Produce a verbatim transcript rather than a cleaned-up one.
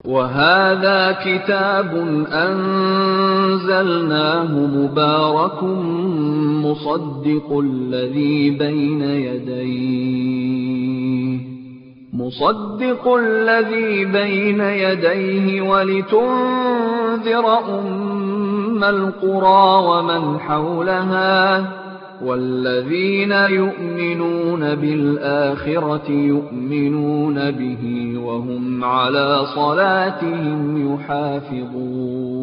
وَهَٰذَا كِتَابٌ أَنزَلْنَاهُ مُبَارَكٌ مُّصَدِّقُ الَّذِي بَيْنَ يَدَيْهِ مُصَدِّقُ الَّذِي بَيْنَ يَدَيْهِ وَلِتُنذِرَ أُمَّ الْقُرَىٰ وَمَنْ حَوْلَهَا ۚ وَالَّذِينَ يُؤْمِنُونَ بِالْآخِرَةِ يُؤْمِنُونَ بِهِ وَهُمْ عَلَىٰ صَلَاتِهِمْ يُحَافِظُونَ